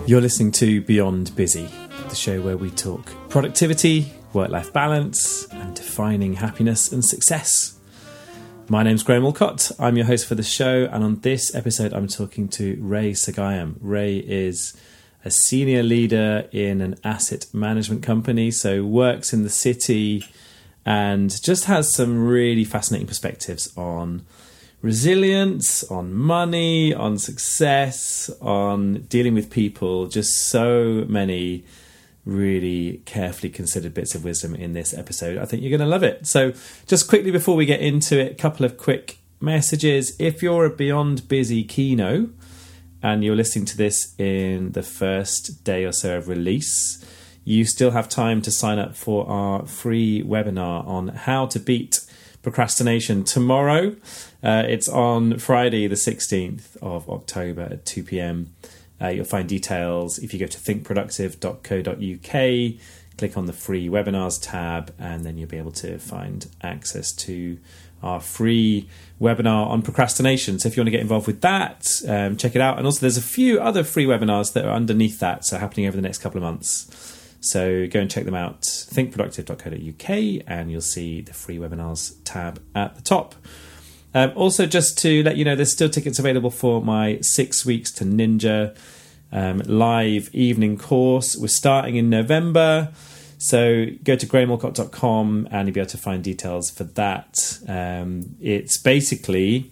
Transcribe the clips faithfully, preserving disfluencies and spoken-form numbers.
You're listening to Beyond Busy, the show where we talk productivity, work-life balance, and defining happiness and success. My name's Graham Alcott. I'm your host for the show, and on this episode I'm talking to Ray Sagayam. Ray is a senior leader in an asset management company, so works in the city and just has some really fascinating perspectives on resilience, on money, on success, on dealing with people. Just so many really carefully considered bits of wisdom in this episode. I think you're going to love it. So just quickly before we get into it, a couple of quick messages. If you're a Beyond Busy Kino and you're listening to this in the first day or so of release, you still have time to sign up for our free webinar on how to beat procrastination tomorrow. Uh, it's on Friday, the sixteenth of October at two p.m. Uh, you'll find details if you go to think productive dot co dot uk, click on the free webinars tab, and then you'll be able to find access to our free webinar on procrastination. So if you want to get involved with that, um, check it out. And also there's a few other free webinars that are underneath that, so happening over the next couple of months. So go and check them out, think productive dot co dot uk, and you'll see the free webinars tab at the top. Um, also, just to let you know, there's still tickets available for my Six Weeks to Ninja um, live evening course. We're starting in November. So go to graham alcott dot com and you'll be able to find details for that. Um, it's basically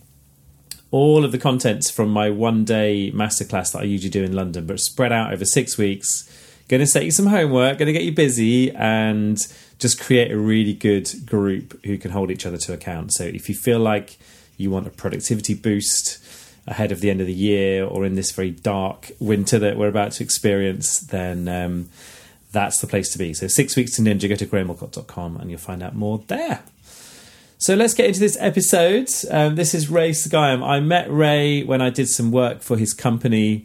all of the contents from my one-day masterclass that I usually do in London, but spread out over six weeks. Going to set you some homework, going to get you busy, and just create a really good group who can hold each other to account. So if you feel like you want a productivity boost ahead of the end of the year or in this very dark winter that we're about to experience, then um, that's the place to be. So Six Weeks to Ninja, go to graham alcott dot com and you'll find out more there. So let's get into this episode. Um, this is Ray Sagayam. I met Ray when I did some work for his company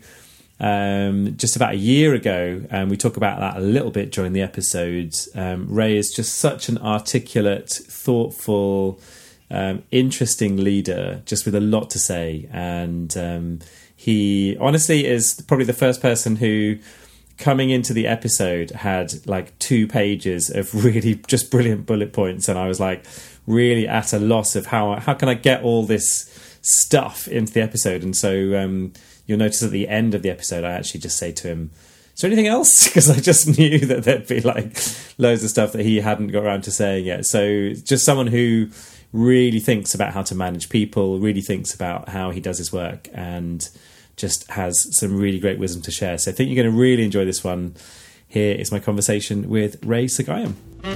um just about a year ago, and we talk about that a little bit during the episode. um Ray is just such an articulate, thoughtful, um interesting leader, just with a lot to say, and um he honestly is probably the first person who, coming into the episode, had like two pages of really just brilliant bullet points, and I was like really at a loss of how how can I get all this stuff into the episode. And so um you'll notice at the end of the episode, I actually just say to him, is there anything else? Because I just knew that there'd be like loads of stuff that he hadn't got around to saying yet. So just someone who really thinks about how to manage people, really thinks about how he does his work, and just has some really great wisdom to share. So I think you're going to really enjoy this one. Here is my conversation with Ray Sagayam.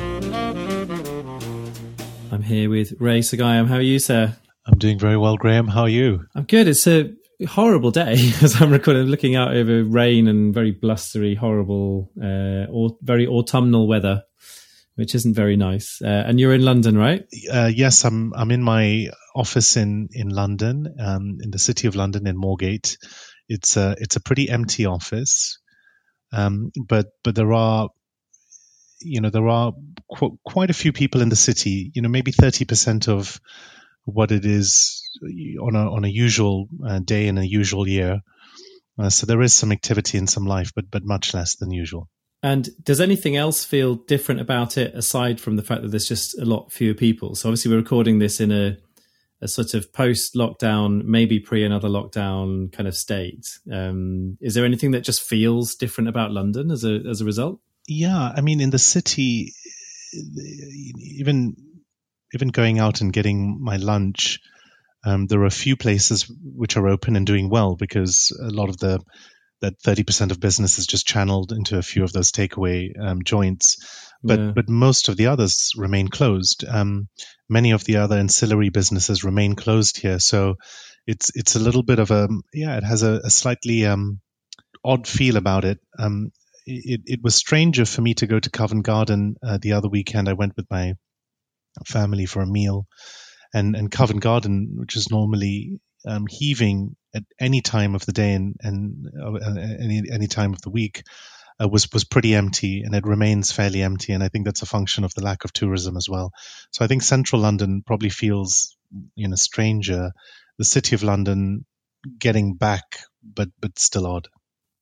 I'm here with Ray Sagayam. How are you, sir? I'm doing very well, Graham. How are you? I'm good. It's a horrible day as I'm recording, looking out over rain and very blustery, horrible, uh, or very autumnal weather, which isn't very nice. Uh, and you're in London, right? Uh, yes, I'm. I'm in my office in in London, um, in the city of London, in Moorgate. It's a it's a pretty empty office, um, but but there are, you know, there are qu- quite a few people in the city. You know, maybe thirty percent of what it is on a on a usual uh, day in a usual year. Uh, so there is some activity and some life, but but much less than usual. And does anything else feel different about it aside from the fact that there's just a lot fewer people? So obviously we're recording this in a a sort of post-lockdown, maybe pre another lockdown kind of state. Um, is there anything that just feels different about London as a as a result? Yeah, I mean, in the city, even even going out and getting my lunch, um, there are a few places which are open and doing well, because a lot of the that thirty percent of business is just channeled into a few of those takeaway um, joints. But yeah. but most of the others remain closed. Um, many of the other ancillary businesses remain closed here. So it's it's a little bit of a, yeah, it has a, a slightly um, odd feel about it. Um, it. It was stranger for me to go to Covent Garden uh, the other weekend. I went with my family for a meal, and, and Covent Garden, which is normally um, heaving at any time of the day and, and uh, any any time of the week, uh, was was pretty empty, and it remains fairly empty. And I think that's a function of the lack of tourism as well. So I think central London probably feels, you know, stranger. The city of London getting back, but but still odd.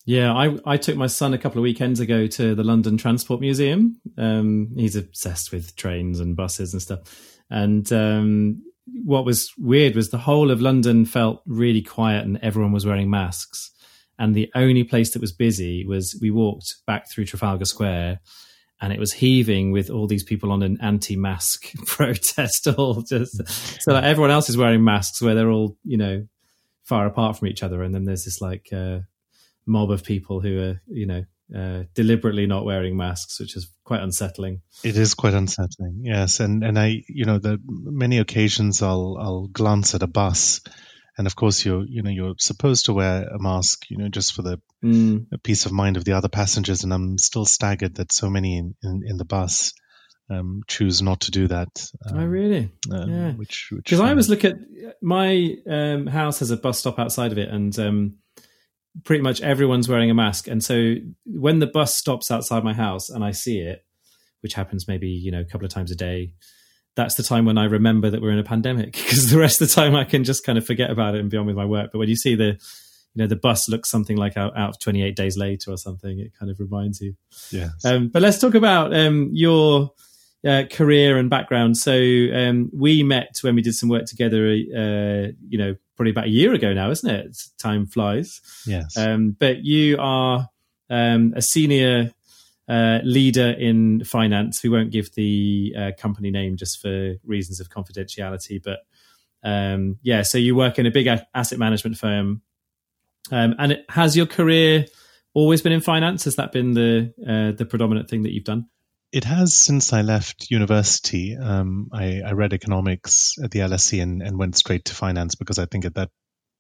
Yeah, I, I took my son a couple of weekends ago to the London Transport Museum. Um, he's obsessed with trains and buses and stuff. And um, what was weird was the whole of London felt really quiet and everyone was wearing masks. And the only place that was busy was we walked back through Trafalgar Square and it was heaving with all these people on an anti-mask protest. All just so like everyone else is wearing masks where they're all, you know, far apart from each other. And then there's this like uh, mob of people who are, you know, uh, deliberately not wearing masks, which is quite unsettling. It is quite unsettling, yes. And and I, you know, the many occasions I'll I'll glance at a bus. And of course, you're, you know, you're supposed to wear a mask, you know, just for the mm. peace of mind of the other passengers. And I'm still staggered that so many in, in, in the bus um, choose not to do that. Um, oh, really? Um, yeah. Which because I always look at my um, house has a bus stop outside of it, and um, pretty much everyone's wearing a mask. And so when the bus stops outside my house and I see it, which happens maybe, you know, a couple of times a day, that's the time when I remember that we're in a pandemic, because the rest of the time I can just kind of forget about it and be on with my work. But when you see the, you know, the bus looks something like out, out of twenty-eight days later or something, it kind of reminds you. Yes. Um, but let's talk about um, your uh, career and background. So um, we met when we did some work together, uh, you know, probably about a year ago now, isn't it? Time flies. Yes. Um, but you are um, a senior Uh, leader in finance. We won't give the uh, company name just for reasons of confidentiality, but um, yeah, so you work in a big a- asset management firm. Um, and it, has your career always been in finance? Has that been the uh, the predominant thing that you've done? It has since I left university. Um, I, I read economics at the L S E and, and went straight to finance because I think at that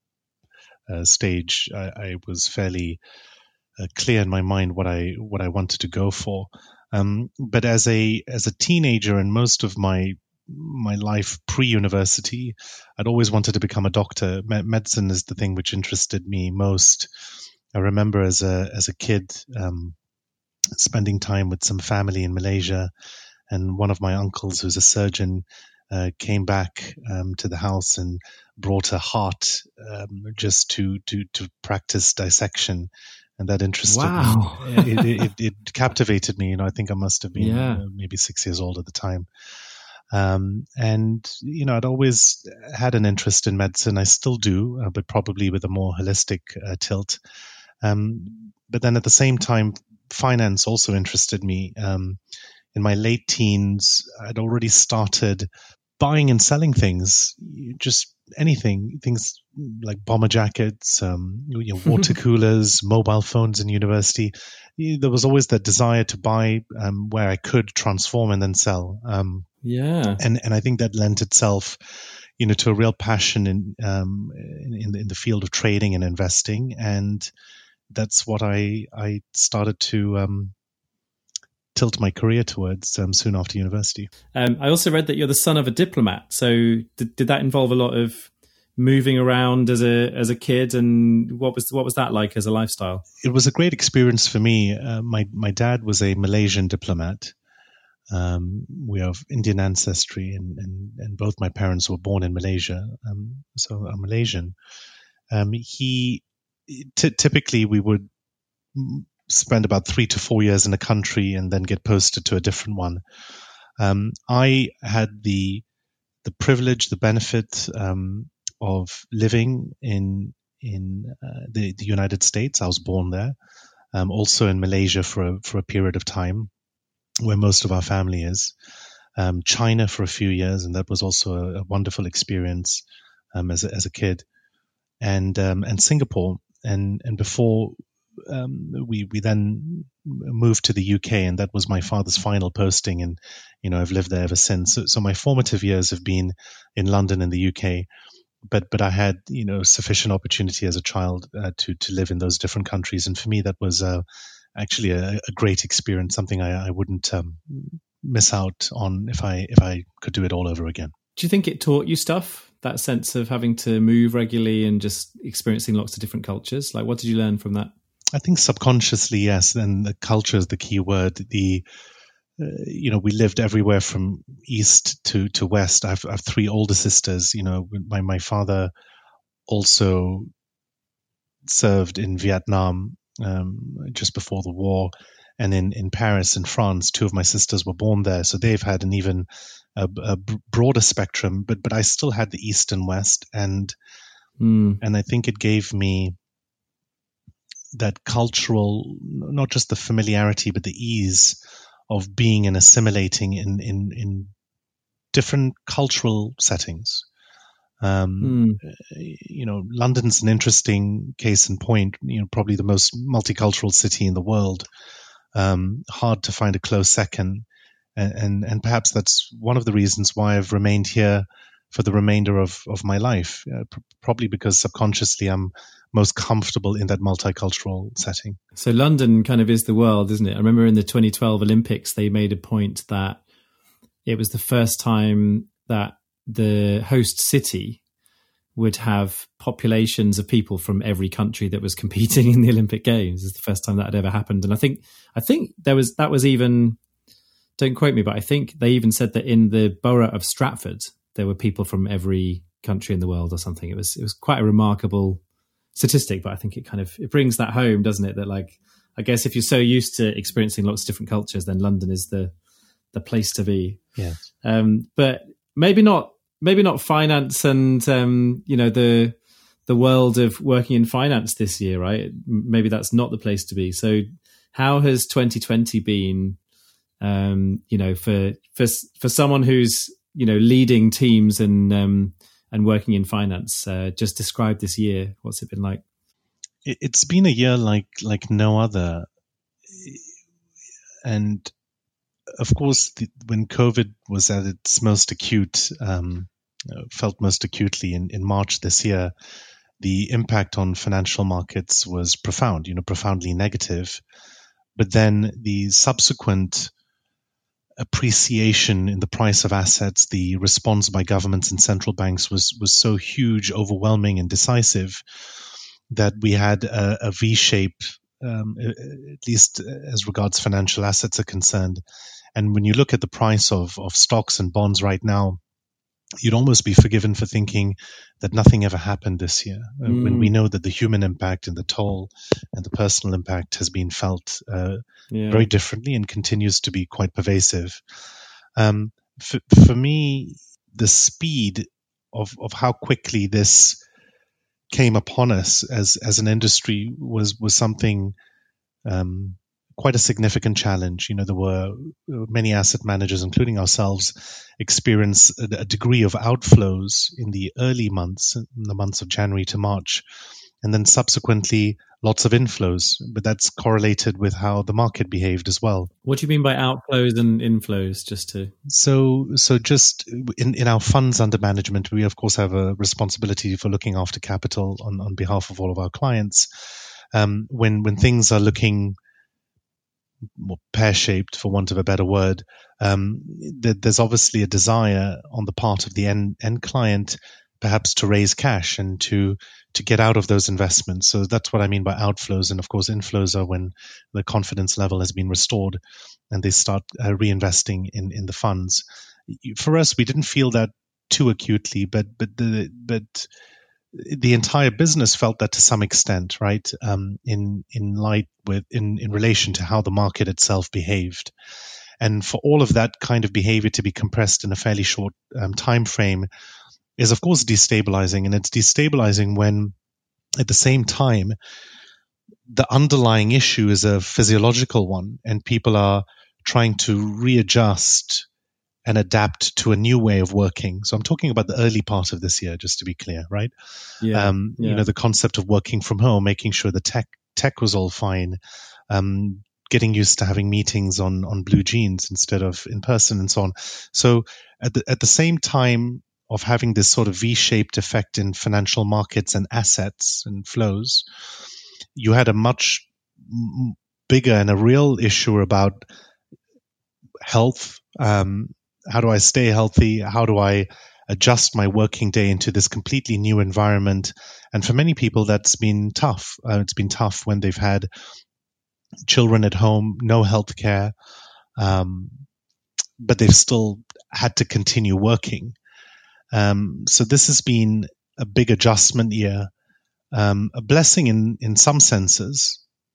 uh, stage I, I was fairly Uh, clear in my mind what I what I wanted to go for, um, but as a as a teenager and most of my my life pre-university, I'd always wanted to become a doctor. Me- medicine is the thing which interested me most. I remember as a as a kid um, spending time with some family in Malaysia, and one of my uncles, who's a surgeon, uh, came back um, to the house and brought a heart um, just to to to practice dissection. And that interested wow. me. It, it, it, it captivated me. You know, I think I must have been yeah. uh, maybe six years old at the time. Um, and, you know, I'd always had an interest in medicine. I still do, uh, but probably with a more holistic uh, tilt. Um, but then at the same time, finance also interested me. Um, in my late teens, I'd already started buying and selling things, just anything, things like bomber jackets, um, you know, water coolers, mobile phones in university. There was always that desire to buy um, where I could transform and then sell. Um, yeah. And, and I think that lent itself, you know, to a real passion in, um, in, in the field of trading and investing. And that's what I, I started to, um, tilt my career towards um, soon after university. Um, I also read that you're the son of a diplomat. So did, did that involve a lot of moving around as a as a kid, and what was what was that like as a lifestyle? It was a great experience for me. Uh, my my dad was a Malaysian diplomat. Um, we are of Indian ancestry, and, and, and both my parents were born in Malaysia, um, so I'm Malaysian. Um, he t- typically we would spend about three to four years in a country and then get posted to a different one. Um, I had the the privilege, the benefit um, of living in in uh, the, the United States. I was born there. Um, also in Malaysia for a, for a period of time, where most of our family is. Um, China for a few years, and that was also a, a wonderful experience um, as a, as a kid. And um, and Singapore, and and before. Um, we we then moved to the U K, and that was my father's final posting, and you know I've lived there ever since. So, so my formative years have been in London and the U K, but but I had you know sufficient opportunity as a child uh, to to live in those different countries, and for me that was uh, actually a, a great experience, something I, I wouldn't um, miss out on if I if I could do it all over again. Do you think it taught you stuff? That sense of having to move regularly and just experiencing lots of different cultures. Like, what did you learn from that? I think subconsciously, yes. And the culture is the key word. The, uh, you know, we lived everywhere from east to, to west. I have, I have three older sisters. You know, my, my father also served in Vietnam. um, just before the war. And in, in Paris, in France, two of my sisters were born there. So they've had an even a, a broader spectrum, but but I still had the East and West. And mm. and I think it gave me that cultural, not just the familiarity, but the ease of being and assimilating in, in, in different cultural settings. Um, mm. You know, London's an interesting case in point, you know, probably the most multicultural city in the world. Um, hard to find a close second. And, and, and perhaps that's one of the reasons why I've remained here for the remainder of, of my life, uh, pr- probably because subconsciously I'm most comfortable in that multicultural setting. So London kind of is the world, isn't it? I remember in the twenty twelve Olympics, they made a point that it was the first time that the host city would have populations of people from every country that was competing in the Olympic Games. It's the first time that had ever happened. And I think, I think there was, that was even, don't quote me, but I think they even said that in the borough of Stratford, there were people from every country in the world or something. It was, it was quite a remarkable statistic, but I think it kind of, it brings that home, doesn't it? That like, I guess if you're so used to experiencing lots of different cultures, then London is the, the place to be. Yeah. Um, but maybe not, maybe not finance and, um, you know, the, the world of working in finance this year, right? Maybe that's not the place to be. So how has twenty twenty been, um, you know, for, for, for someone who's, you know, leading teams and, um, and working in finance? Uh, just describe this year. What's it been like? It's been a year like, like no other. And of course, the, when COVID was at its most acute, um, felt most acutely in, in March this year, the impact on financial markets was profound, you know, profoundly negative. But then the subsequent appreciation in the price of assets, the response by governments and central banks was, was so huge, overwhelming, and decisive that we had a, a V-shape, um, at least as regards financial assets are concerned. And when you look at the price of, of stocks and bonds right now, you'd almost be forgiven for thinking that nothing ever happened this year, mm. when we know that the human impact and the toll and the personal impact has been felt uh, yeah. very differently and continues to be quite pervasive. Um, for, for me, the speed of, of how quickly this came upon us as, as an industry was, was something um, quite a significant challenge. You know, there were many asset managers, including ourselves, experience a, a degree of outflows in the early months, in the months of January to March, and then subsequently lots of inflows. But that's correlated with how the market behaved as well. What do you mean by outflows and inflows? Just to so, so just in, in our funds under management, we of course have a responsibility for looking after capital on, on behalf of all of our clients. Um, when when things are looking more pear-shaped, for want of a better word, um, th- there's obviously a desire on the part of the end, end client perhaps to raise cash and to to get out of those investments. So that's what I mean by outflows. And of course, inflows are when the confidence level has been restored and they start uh, reinvesting in, in the funds. For us, we didn't feel that too acutely, but but the but the entire business felt that to some extent, right? Um, in in light with in in relation to how the market itself behaved, and for all of that kind of behavior to be compressed in a fairly short um, time frame is, of course, destabilizing. And it's destabilizing when, at the same time, the underlying issue is a physiological one, and people are trying to readjust and adapt to a new way of working. So I'm talking about the early part of this year, just to be clear, right? Yeah, um, yeah. You know, the concept of working from home, making sure the tech tech was all fine, um, getting used to having meetings on on Blue Jeans instead of in person, and so on. So at the at the same time of having this sort of V-shaped effect in financial markets and assets and flows, you had a much bigger and a real issue about health. Um, How do I stay healthy? How do I adjust my working day into this completely new environment? And for many people, that's been tough. Uh, it's been tough when they've had children at home, no health care, um, but they've still had to continue working. Um, so this has been a big adjustment year, um, a blessing in, in some senses,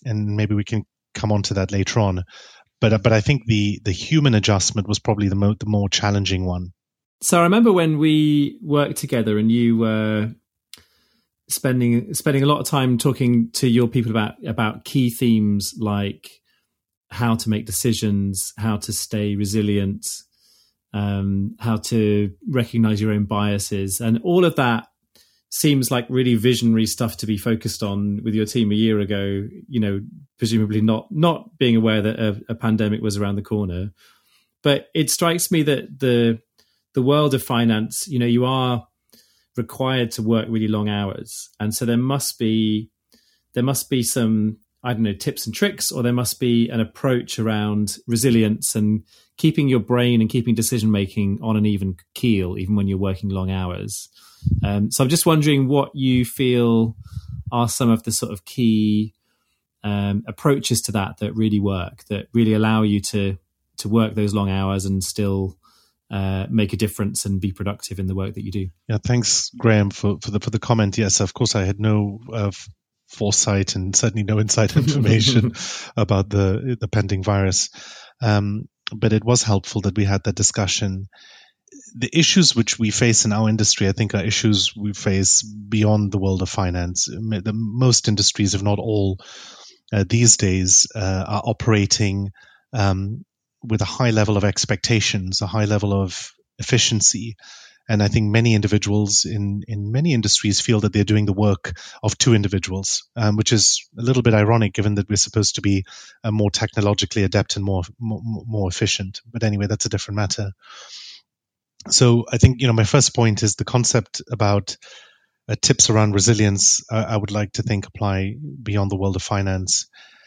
and maybe we can come on to that later on. But but I think the the human adjustment was probably the mo- the more challenging one. So I remember when we worked together, and you were spending spending a lot of time talking to your people about about key themes like how to make decisions, how to stay resilient, um, how to recognize your own biases, and all of that seems like really visionary stuff to be focused on with your team a year ago, you know, presumably not not being aware that a, a pandemic was around the corner. But it strikes me that the the world of finance, you know, you are required to work really long hours. And so there must be there must be some, I don't know, tips and tricks, or there must be an approach around resilience and keeping your brain and keeping decision making on an even keel, even when you're working long hours. Um, so I'm just wondering what you feel are some of the sort of key um, approaches to that that really work, that really allow you to to work those long hours and still uh, make a difference and be productive in the work that you do. Yeah, thanks, Graham, for, for the for the comment. Yes, of course, I had no uh, foresight and certainly no inside information about the the pending virus, um, but it was helpful that we had that discussion. The issues which we face in our industry, I think, are issues we face beyond the world of finance. The, most industries, if not all, uh, these days uh, are operating um, with a high level of expectations, a high level of efficiency. And I think many individuals in, in many industries feel that they're doing the work of two individuals, um, which is a little bit ironic given that we're supposed to be uh, more technologically adept and more, more, more efficient. But anyway, that's a different matter. So I think, you know, my first point is the concept about uh, tips around resilience, uh, I would like to think apply beyond the world of finance.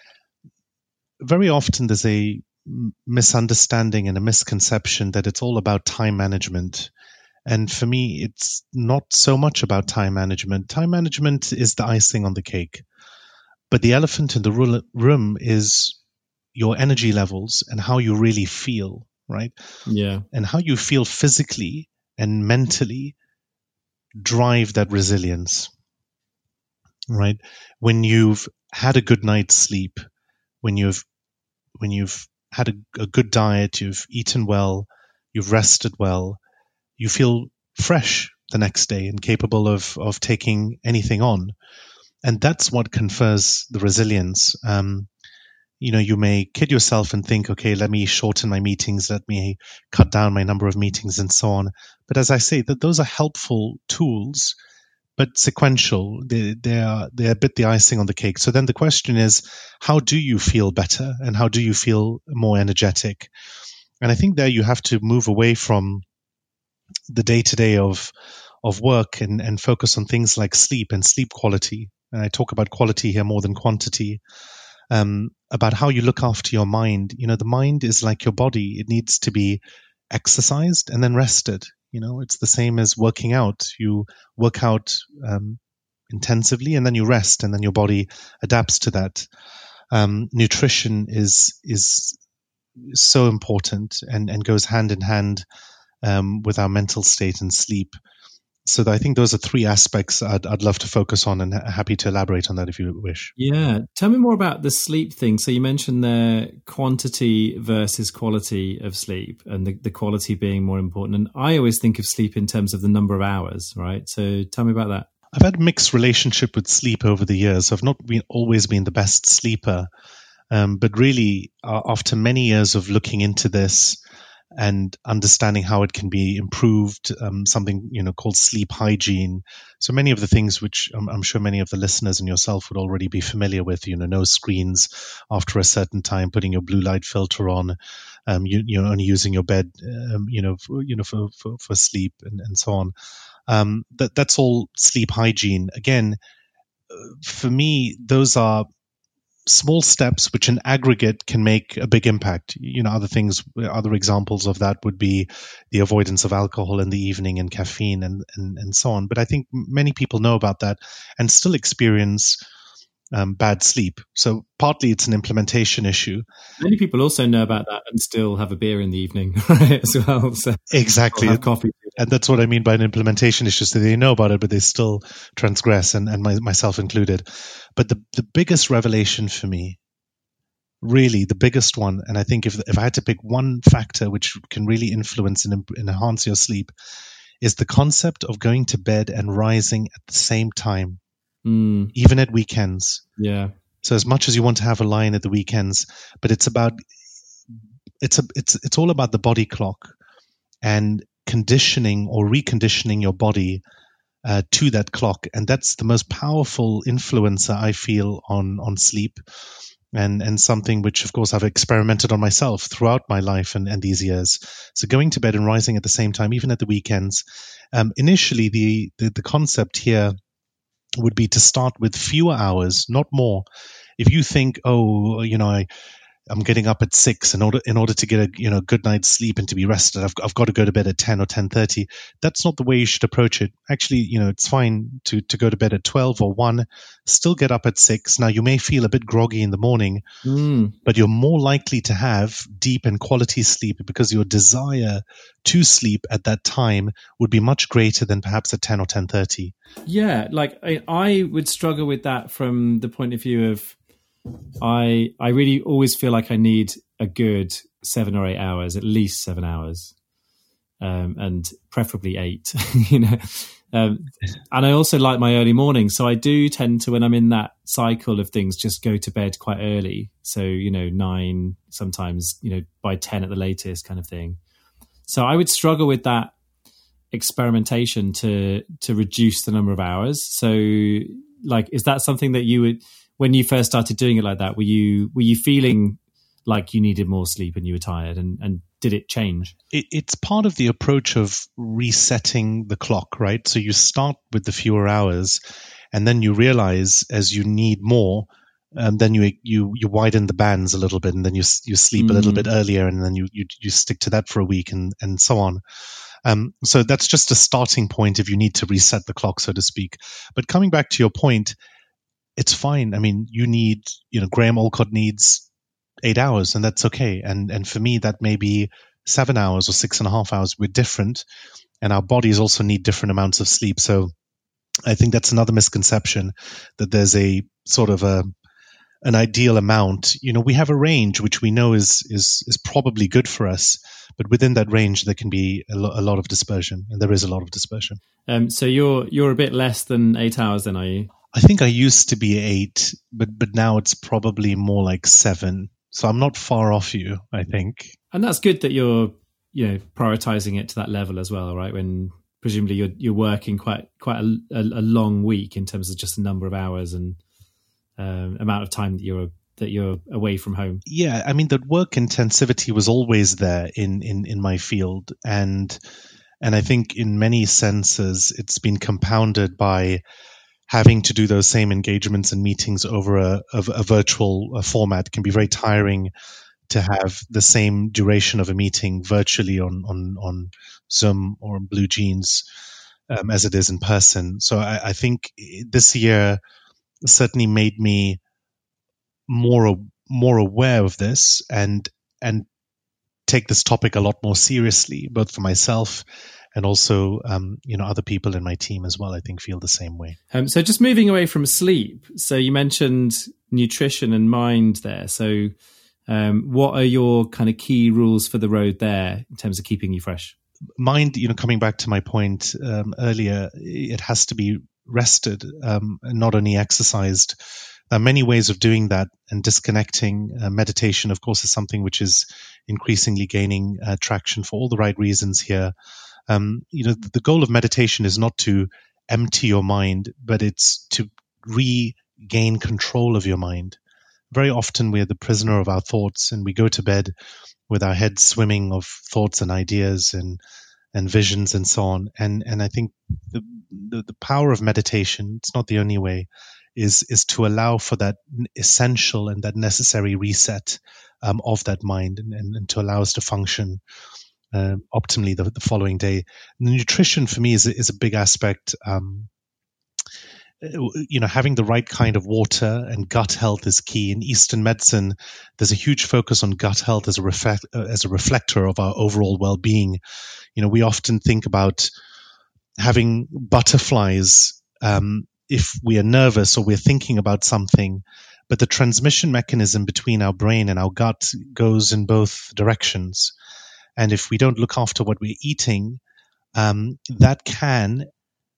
Very often there's a misunderstanding and a misconception that it's all about time management. And for me, it's not so much about time management. Time management is the icing on the cake. But the elephant in the room is your energy levels and how you really feel. Right? Yeah. And how you feel physically and mentally drive that resilience. Right? When you've had a good night's sleep, when you've when you've had a, a good diet, you've eaten well, you've rested well, you feel fresh the next day and capable of of taking anything on. And that's what confers the resilience. Um, You know, you may kid yourself and think, okay, let me shorten my meetings, let me cut down my number of meetings and so on. But as I say, that those are helpful tools, but sequential. They, they are, they're a bit the icing on the cake. So then the question is, how do you feel better and how do you feel more energetic? And I think there you have to move away from the day-to-day of, of work and, and focus on things like sleep and sleep quality. And I talk about quality here more than quantity. Um, about how you look after your mind. You know, the mind is like your body. It needs to be exercised and then rested. You know, it's the same as working out. You work out um, intensively and then you rest and then your body adapts to that. Um, nutrition is is so important and, and goes hand in hand um, with our mental state and sleep. So I think those are three aspects I'd, I'd love to focus on, and happy to elaborate on that if you wish. Yeah. Tell me more about the sleep thing. So you mentioned the quantity versus quality of sleep, and the, the quality being more important. And I always think of sleep in terms of the number of hours, right? So tell me about that. I've had a mixed relationship with sleep over the years. I've not been always been the best sleeper, um, but really uh, after many years of looking into this and understanding how it can be improved, um, something, you know, called sleep hygiene. So many of the things which I'm, I'm sure many of the listeners and yourself would already be familiar with, you know, no screens after a certain time, putting your blue light filter on, um, you, you're only using your bed, um, you know, for, you know, for, for, for sleep and, and so on. Um, that, that's all sleep hygiene. Again, for me, those are small steps which in aggregate can make a big impact. You know, other things, other examples of that would be the avoidance of alcohol in the evening and caffeine and, and, and so on. But I think many people know about that and still experience um, bad sleep. So partly it's an implementation issue. Many people also know about that and still have a beer in the evening, right, as well. So exactly. Have coffee. And that's what I mean by an implementation issue. So they know about it, but they still transgress, and, and my, myself included. But the, the biggest revelation for me, really the biggest one, and I think if if I had to pick one factor which can really influence and, and enhance your sleep, is the concept of going to bed and rising at the same time, mm. even at weekends. Yeah. So as much as you want to have a line at the weekends, but it's about it's a it's it's all about the body clock and conditioning or reconditioning your body uh, to that clock, and that's the most powerful influencer I feel on on sleep. And, and something which, of course, I've experimented on myself throughout my life and, and these years. So going to bed and rising at the same time, even at the weekends. Um, initially, the, the, the concept here would be to start with fewer hours, not more. If you think, oh, you know, I, I'm getting up at six in order in order to get a you know good night's sleep and to be rested, I've, I've got to go to bed at ten or ten thirty. That's not the way you should approach it. Actually, you know, it's fine to, to go to bed at twelve or one, still get up at six. Now, you may feel a bit groggy in the morning, mm. but you're more likely to have deep and quality sleep because your desire to sleep at that time would be much greater than perhaps at ten or ten thirty. Yeah, like I, I would struggle with that from the point of view of I I really always feel like I need a good seven or eight hours, at least seven hours, um, and preferably eight. you know, um, and I also like my early mornings, so I do tend to, when I'm in that cycle of things, just go to bed quite early. So you know, nine, sometimes you know by ten at the latest, kind of thing. So I would struggle with that experimentation to to reduce the number of hours. So, like, is that something that you would? When you first started doing it like that, were you were you feeling like you needed more sleep and you were tired, and, and did it change? It, it's part of the approach of resetting the clock, right? So you start with the fewer hours, and then you realize as you need more, um, then you you you widen the bands a little bit, and then you you sleep mm. a little bit earlier, and then you, you you stick to that for a week, and and so on. Um, so that's just a starting point if you need to reset the clock, so to speak. But coming back to your point, it's fine. I mean, you need, you know, Graham Olcott needs eight hours, and that's okay. And and for me, that may be seven hours or six and a half hours. We're different, and our bodies also need different amounts of sleep. So I think that's another misconception, that there's a sort of a an ideal amount. You know, we have a range which we know is is is probably good for us, but within that range there can be a, lo- a lot of dispersion, and there is a lot of dispersion. Um, so you're you're a bit less than eight hours, then, are you? I think I used to be eight, but but now it's probably more like seven. So I'm not far off you, I think. And that's good that you're, you know, prioritizing it to that level as well, right? When presumably you're you're working quite quite a, a, a long week in terms of just the number of hours and um, amount of time that you're that you're away from home. Yeah, I mean, the work intensivity was always there in in in my field, and and I think in many senses it's been compounded by having to do those same engagements and meetings over a, a, a virtual a format. Can be very tiring to have the same duration of a meeting virtually on on, on Zoom or on Blue Jeans um, as it is in person. So I, I think this year certainly made me more more aware of this and and take this topic a lot more seriously, both for myself and also, um, you know, other people in my team as well, I think, feel the same way. Um, so just moving away from sleep. So you mentioned nutrition and mind there. So um, what are your kind of key rules for the road there in terms of keeping you fresh? Mind, you know, coming back to my point um, earlier, it has to be rested, um, and not only exercised. There are many ways of doing that, and disconnecting. Uh, meditation, of course, is something which is increasingly gaining uh, traction for all the right reasons here. Um, you know, the goal of meditation is not to empty your mind, but it's to regain control of your mind. Very often we're the prisoner of our thoughts, and we go to bed with our heads swimming of thoughts and ideas and and visions and so on. And and I think the the, the power of meditation, it's not the only way, is is to allow for that essential and that necessary reset um, of that mind, and, and, and to allow us to function Uh, optimally the, the following day. The nutrition for me is, is a big aspect. Um, you know, having the right kind of water and gut health is key. In Eastern medicine, there's a huge focus on gut health as a reflect, as a reflector of our overall well-being. You know, we often think about having butterflies um, if we are nervous or we're thinking about something, but the transmission mechanism between our brain and our gut goes in both directions. And if we don't look after what we're eating, um, that can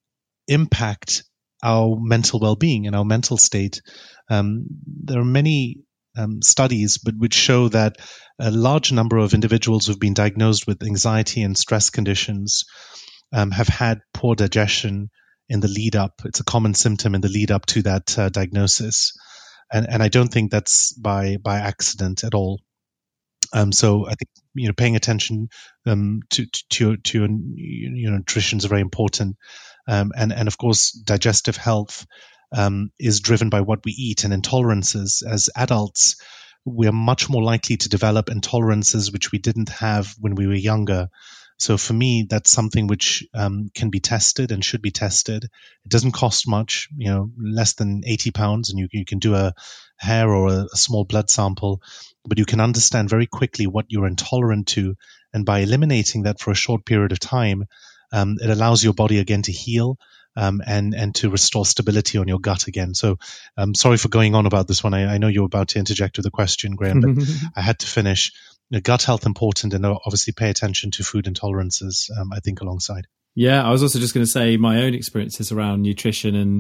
impact our mental well-being and our mental state. Um, there are many um, studies but which show that a large number of individuals who've been diagnosed with anxiety and stress conditions um, have had poor digestion in the lead up. It's a common symptom in the lead up to that uh, diagnosis. And, and I don't think that's by, by accident at all. Um, so I think, you know, paying attention um, to, to, your, to your, your nutrition is very important. Um, and, and of course, digestive health um, is driven by what we eat and intolerances. As adults, we are much more likely to develop intolerances which we didn't have when we were younger. So for me, that's something which um, can be tested and should be tested. It doesn't cost much, you know, less than eighty pounds, and you, you can do a hair or a, a small blood sample, but you can understand very quickly what you're intolerant to. And by eliminating that for a short period of time, um, it allows your body again to heal um, and, and to restore stability on your gut again. So I'm um, sorry for going on about this one. I, I know you're about to interject with a question, Graham, but I had to finish. You know, gut health important, and obviously pay attention to food intolerances, um, I think, alongside. Yeah, I was also just going to say my own experiences around nutrition, and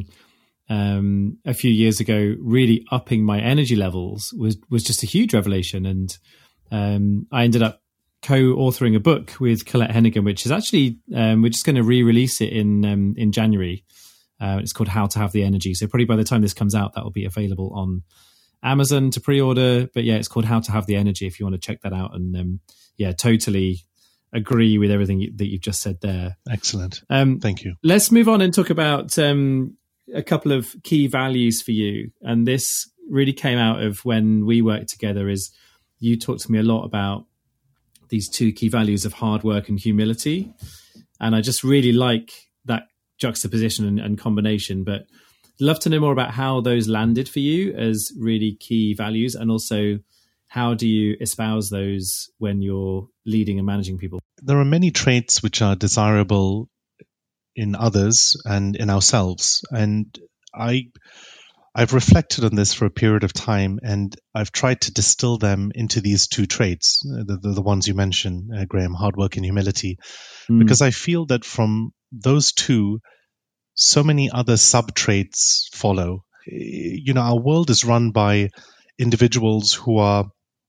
um, a few years ago, really upping my energy levels was, was just a huge revelation. And um, I ended up co-authoring a book with Colette Hennigan, which is actually, um, we're just going to re-release it in um, in January. Uh, it's called How to Have the Energy. So probably by the time this comes out, that will be available on Amazon to pre-order. But yeah, it's called How to Have the Energy if you want to check that out. And um, yeah, totally agree with everything you, that you've just said there. Excellent. Um, Thank you. Let's move on and talk about um, a couple of key values for you. And this really came out of when we worked together. Is you talked to me a lot about these two key values of hard work and humility. And I just really like that juxtaposition and, and combination, but love to know more about how those landed for you as really key values, and also how do you espouse those when you're leading and managing people? There are many traits which are desirable in others and in ourselves. And I, I've reflected on this for a period of time, and I've tried to distill them into these two traits, the, the, the ones you mentioned, uh, Graham, hard work and humility, mm. because I feel that from those two, so many other sub-traits follow. You know, our world is run by individuals who are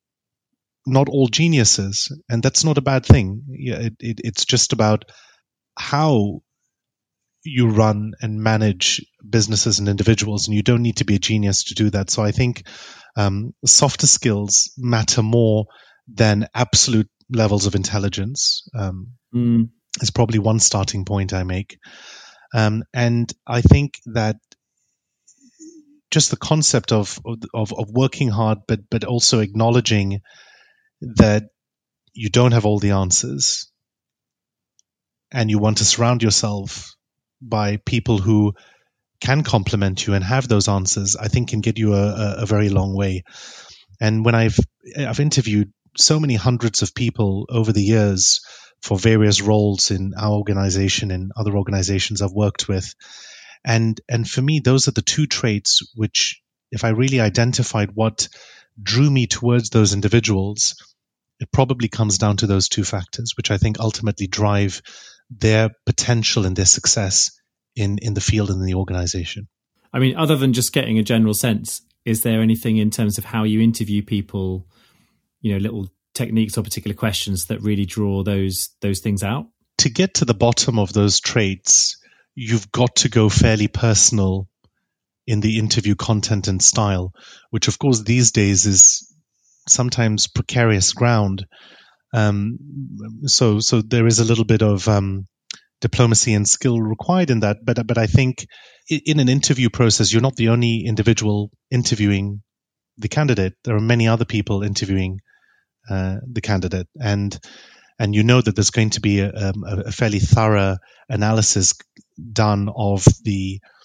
not all geniuses, and that's not a bad thing. It, it, it's just about how you run and manage businesses and individuals, and you don't need to be a genius to do that. So I think um, softer skills matter more than absolute levels of intelligence. Um, mm. Is probably one starting point I make. Um, and I think that just the concept of, of, of working hard, but, but also acknowledging that you don't have all the answers, and you want to surround yourself by people who can complement you and have those answers, I think can get you a, a very long way. And when I've, I've interviewed so many hundreds of people over the years for various roles in our organization and other organizations I've worked with. And, and for me, those are the two traits which, if I really identified what drew me towards those individuals, it probably comes down to those two factors, which I think ultimately drive their potential and their success in, in the field and in the organization. I mean, other than just getting a general sense, is there anything in terms of how you interview people, you know, little techniques or particular questions that really draw those those things out? To get to the bottom of those traits, you've got to go fairly personal in the interview content and style, which of course these days is sometimes precarious ground. Um, so so there is a little bit of um, diplomacy and skill required in that. But but I think in an interview process, you're not the only individual interviewing the candidate. There are many other people interviewing Uh, the candidate, and and you know that there's going to be a, a, a fairly thorough analysis done of the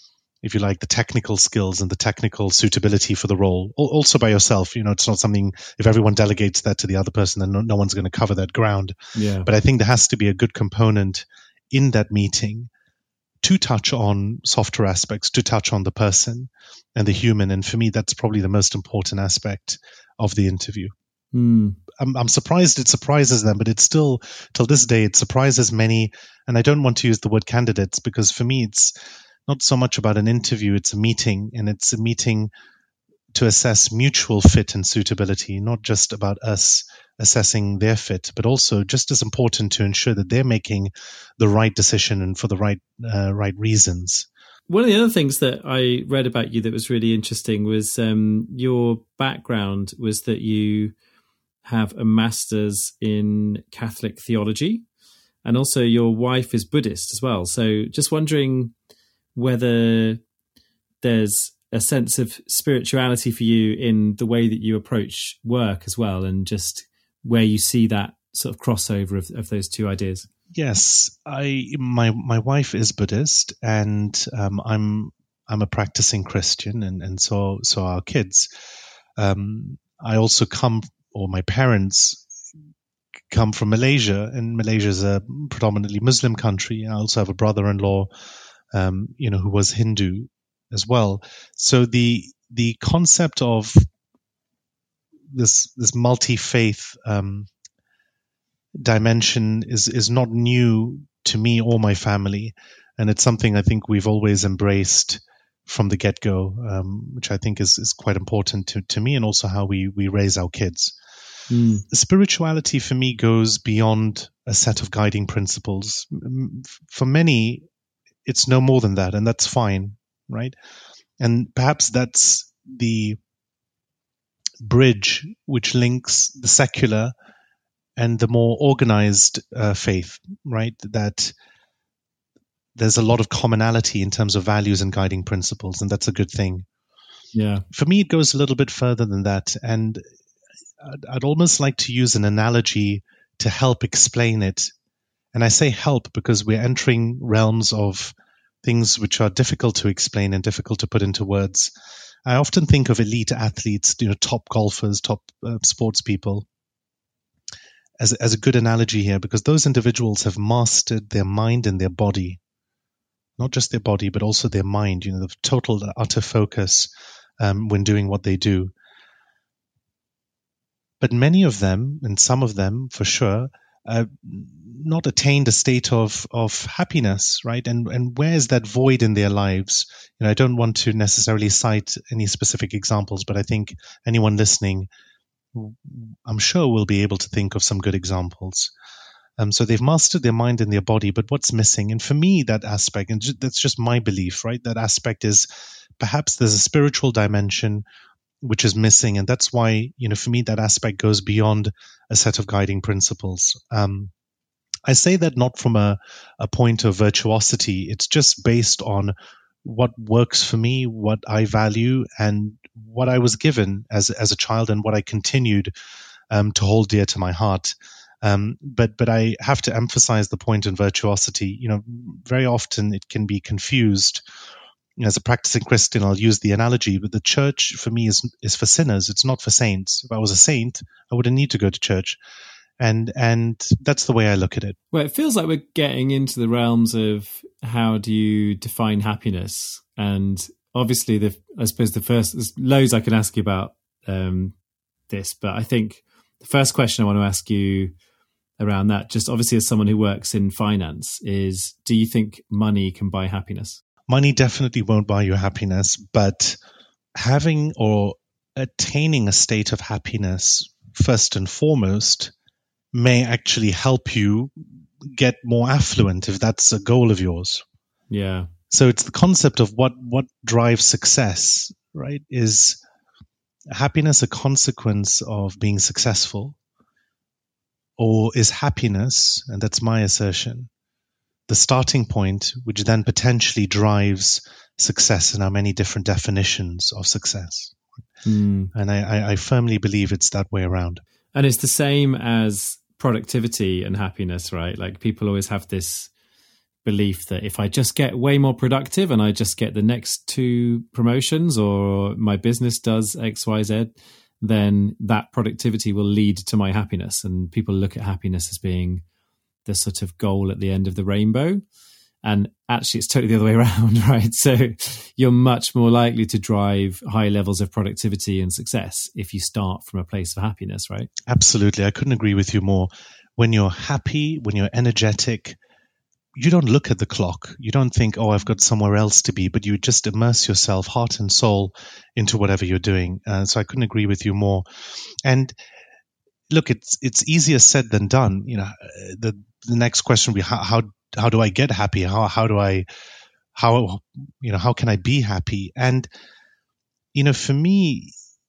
if you like, the technical skills and the technical suitability for the role. Also by yourself, you know, it's not something, if everyone delegates that to the other person, then no, no one's going to cover that ground. Yeah. But I think there has to be a good component in that meeting to touch on softer aspects, to touch on the person and the human. And for me, that's probably the most important aspect of the interview. Mm. I'm, I'm surprised it surprises them, but it's still, till this day, it surprises many. And I don't want to use the word candidates, because for me, it's not so much about an interview, it's a meeting, and it's a meeting to assess mutual fit and suitability, not just about us assessing their fit, but also just as important to ensure that they're making the right decision and for the right uh, right reasons. One of the other things that I read about you that was really interesting was um, your background was that you have a master's in Catholic theology, and also your wife is Buddhist as well. So just wondering whether there's a sense of spirituality for you in the way that you approach work as well, and just where you see that sort of crossover of, of those two ideas. Yes, I my my wife is Buddhist, and um, I'm I'm a practicing Christian, and, and so so are our kids. Um, I also come, or my parents come from Malaysia, and Malaysia is a predominantly Muslim country. I also have a brother-in-law, um, you know, who was Hindu as well. So the the concept of this this multi-faith um, dimension is is not new to me or my family, and it's something I think we've always embraced from the get-go, um, which I think is is quite important to to me, and also how we we raise our kids. Mm. Spirituality for me goes beyond a set of guiding principles. For many, it's no more than that, and that's fine, right? And perhaps that's the bridge which links the secular and the more organized uh, faith, right? That there's a lot of commonality in terms of values and guiding principles, and that's a good thing. Yeah. For me, it goes a little bit further than that, and I'd, I'd almost like to use an analogy to help explain it. And I say help because we're entering realms of things which are difficult to explain and difficult to put into words. I often think of elite athletes, you know, top golfers, top uh, sports people, as, as a good analogy here, because those individuals have mastered their mind and their body, not just their body, but also their mind, you know, the total, utter focus um, when doing what they do. But many of them, and some of them for sure, uh, not attained a state of of happiness, right? And and where is that void in their lives? You know, I don't want to necessarily cite any specific examples, but I think anyone listening, I'm sure, will be able to think of some good examples. Um, so they've mastered their mind and their body, but what's missing? And for me, that aspect, and that's just my belief, right? That aspect is perhaps there's a spiritual dimension which is missing, and that's why, you know, for me, that aspect goes beyond a set of guiding principles. Um, I say that not from a, a point of virtuosity. It's just based on what works for me, what I value, and what I was given as as a child, and what I continued um, to hold dear to my heart. Um, but but I have to emphasize the point in virtuosity. You know, very often it can be confused. As a practicing Christian, I'll use the analogy, but the church for me is is for sinners. It's not for saints. If I was a saint, I wouldn't need to go to church. And and that's the way I look at it. Well, it feels like we're getting into the realms of how do you define happiness? And obviously, the I suppose the first, there's loads I can ask you about um, this, but I think the first question I want to ask you around that, just obviously as someone who works in finance, is do you think money can buy happiness? Money definitely won't buy you happiness, but having or attaining a state of happiness, first and foremost, may actually help you get more affluent if that's a goal of yours. Yeah. So it's the concept of what, what drives success, right? Is happiness a consequence of being successful? Or is happiness, and that's my assertion, the starting point, which then potentially drives success in our many different definitions of success? Mm. And I, I, I firmly believe it's that way around. And it's the same as productivity and happiness, right? Like people always have this belief that if I just get way more productive and I just get the next two promotions, or my business does X, Y, Z, then that productivity will lead to my happiness. And people look at happiness as being the sort of goal at the end of the rainbow. And actually, it's totally the other way around, right? So you're much more likely to drive high levels of productivity and success if you start from a place of happiness, right? Absolutely. I couldn't agree with you more. When you're happy, when you're energetic, you don't look at the clock. You don't think, oh, I've got somewhere else to be, but you just immerse yourself, heart and soul, into whatever you're doing. Uh, so I couldn't agree with you more. And look, it's it's easier said than done. You know, the the next question will be how how, how do I get happy? How how do I how you know how can I be happy? And you know, for me,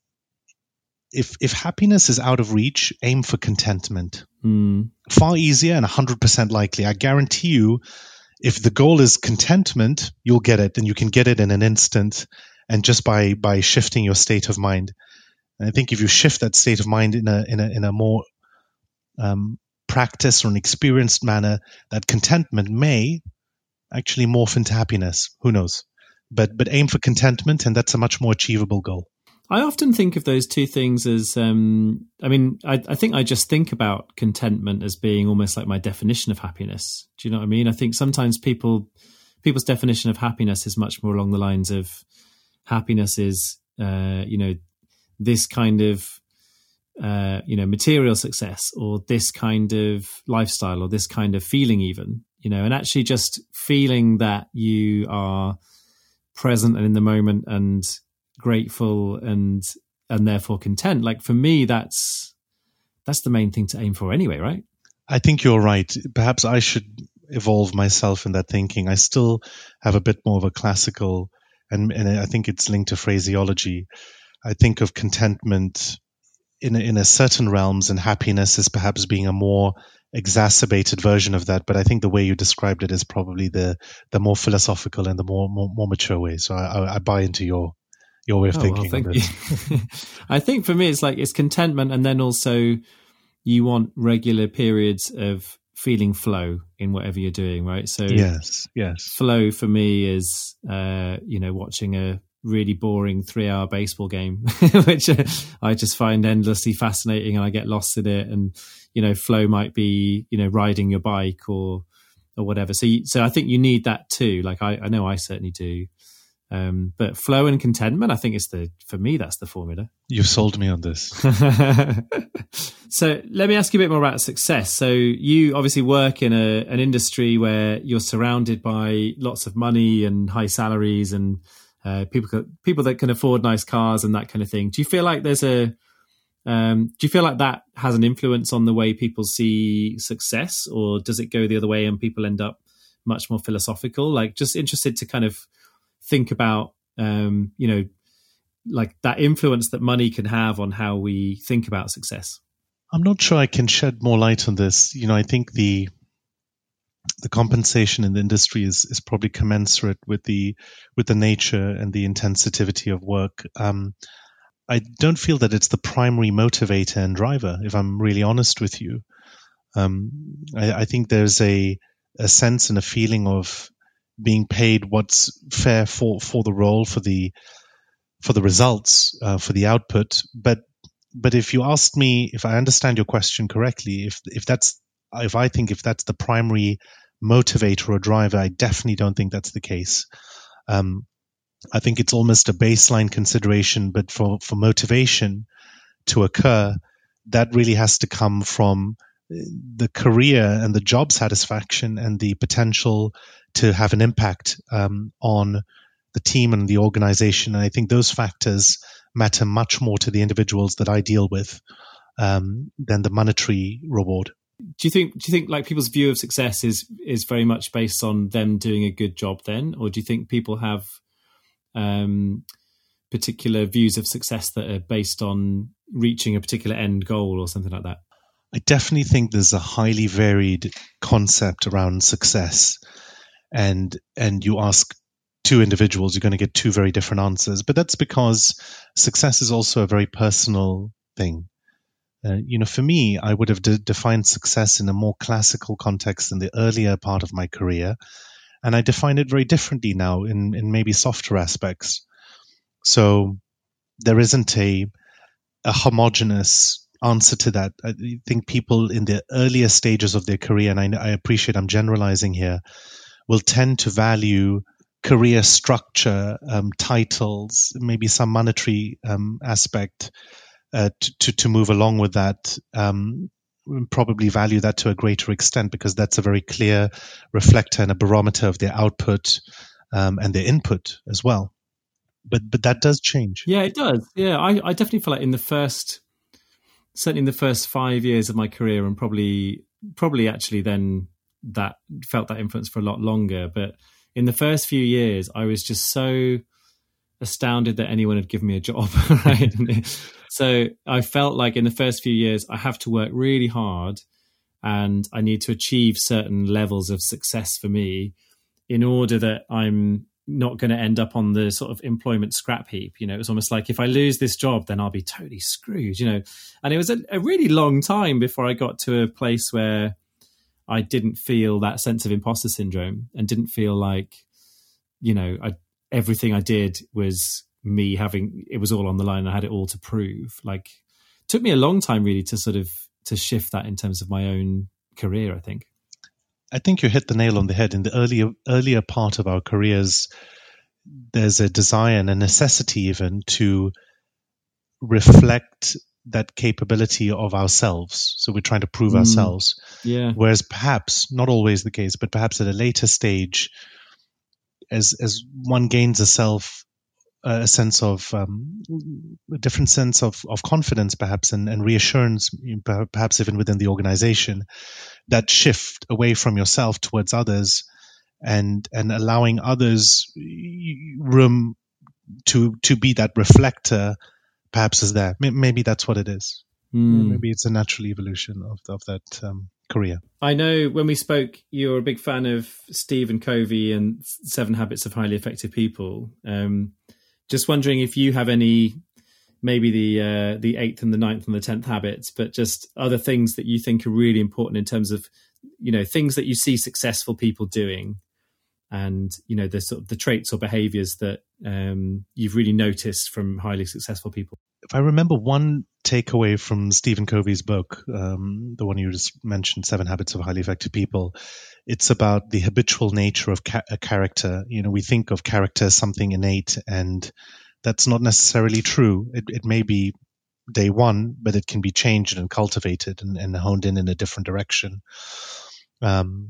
if if happiness is out of reach, aim for contentment. Mm. Far easier and one hundred percent likely. I guarantee you, if the goal is contentment, you'll get it, and you can get it in an instant, and just by by shifting your state of mind. And I think if you shift that state of mind in a in a in a more um, practiced or an experienced manner, that contentment may actually morph into happiness. Who knows? But but aim for contentment, and that's a much more achievable goal. I often think of those two things as, um, I mean, I, I think I just think about contentment as being almost like my definition of happiness. Do you know what I mean? I think sometimes people, people's definition of happiness is much more along the lines of happiness is, uh, you know, this kind of, uh, you know, material success, or this kind of lifestyle, or this kind of feeling even, you know, and actually just feeling that you are present and in the moment and grateful and and therefore content. Like for me, that's that's the main thing to aim for anyway, right? I think you're right. Perhaps I should evolve myself in that thinking. I still have a bit more of a classical, and, and I think it's linked to phraseology. I think of contentment in a, in a certain realms, and happiness as perhaps being a more exacerbated version of that. But I think the way you described it is probably the the more philosophical and the more more, more mature way. So I, I, I buy into your your way of oh, thinking. Well, thank you. I think for me, it's like it's contentment, and then also you want regular periods of feeling flow in whatever you're doing, right? So yes, yes. Flow for me is, uh, you know, watching a really boring three-hour baseball game, which I just find endlessly fascinating, and I get lost in it. And you know, flow might be, you know, riding your bike or or whatever. So, you, so I think you need that too. Like I, I know I certainly do. Um, but flow and contentment, I think, is the for me that's the formula. You've sold me on this. So let me ask you a bit more about success. So you obviously work in a, an industry where you're surrounded by lots of money and high salaries and uh, people people that can afford nice cars and that kind of thing. Do you feel like there's a um, do you feel like that has an influence on the way people see success, or does it go the other way and people end up much more philosophical? Like, just interested to kind of think about, um, you know, like that influence that money can have on how we think about success. I'm not sure I can shed more light on this. You know, I think the the compensation in the industry is is probably commensurate with the with the nature and the intensity of work. Um, I don't feel that it's the primary motivator and driver, if I'm really honest with you. Um, I, I think there's a a sense and a feeling of being paid what's fair for, for the role, for the for the results, uh, for the output. But but if you asked me, if I understand your question correctly, if if that's if I think if that's the primary motivator or driver, I definitely don't think that's the case. Um, I think it's almost a baseline consideration, but for, for motivation to occur, that really has to come from the career and the job satisfaction and the potential to have an impact um, on the team and the organization. And I think those factors matter much more to the individuals that I deal with um, than the monetary reward. Do you think? Do you think like people's view of success is is very much based on them doing a good job then, or do you think people have um, particular views of success that are based on reaching a particular end goal or something like that? I definitely think there's a highly varied concept around success, and and you ask two individuals, you're going to get two very different answers. But that's because success is also a very personal thing. Uh, you know, for me, I would have de- defined success in a more classical context in the earlier part of my career, and I define it very differently now in, in maybe softer aspects. So there isn't a, a homogeneous answer to that. I think people in the earlier stages of their career, and I, I appreciate I'm generalizing here, will tend to value career structure, um, titles, maybe some monetary um, aspect uh, to, to, to move along with that. Um, probably value that to a greater extent because that's a very clear reflector and a barometer of their output um, and their input as well. But but that does change. Yeah, it does. Yeah, I, I definitely feel like in the first, certainly in the first five years of my career, and probably probably actually then that felt that influence for a lot longer. But in the first few years, I was just so astounded that anyone had given me a job. Right. So I felt like in the first few years, I have to work really hard and I need to achieve certain levels of success for me in order that I'm not going to end up on the sort of employment scrap heap. You know, it was almost like if I lose this job, then I'll be totally screwed, you know. And it was a, a really long time before I got to a place where I didn't feel that sense of imposter syndrome and didn't feel like, you know, I, everything I did was me having, it was all on the line. I had it all to prove. Like, it took me a long time really to sort of, to shift that in terms of my own career, I think. I think you hit the nail on the head. In the earlier earlier part of our careers, there's a desire and a necessity even to reflect that capability of ourselves. So we're trying to prove mm. ourselves. Yeah. Whereas perhaps, not always the case, but perhaps at a later stage, as as one gains a self, uh, a sense of, um, a different sense of, of confidence perhaps and, and reassurance, perhaps even within the organization, that shift away from yourself towards others and and allowing others room to to be that reflector perhaps is there. Maybe that's what it is. Mm. Maybe it's a natural evolution of of that um, career. I know when we spoke, you're a big fan of Stephen Covey and Seven Habits of Highly Effective People. Um, just wondering if you have any, maybe the uh, the eighth and the ninth and the tenth habits, but just other things that you think are really important in terms of, you know, things that you see successful people doing, and you know the sort of the traits or behaviors that um, you've really noticed from highly successful people. If I remember one takeaway from Stephen Covey's book, um, the one you just mentioned, Seven Habits of Highly Effective People, it's about the habitual nature of ca- a character. You know, we think of character as something innate, and that's not necessarily true. It, it may be day one, but it can be changed and cultivated and, and honed in in a different direction. Um,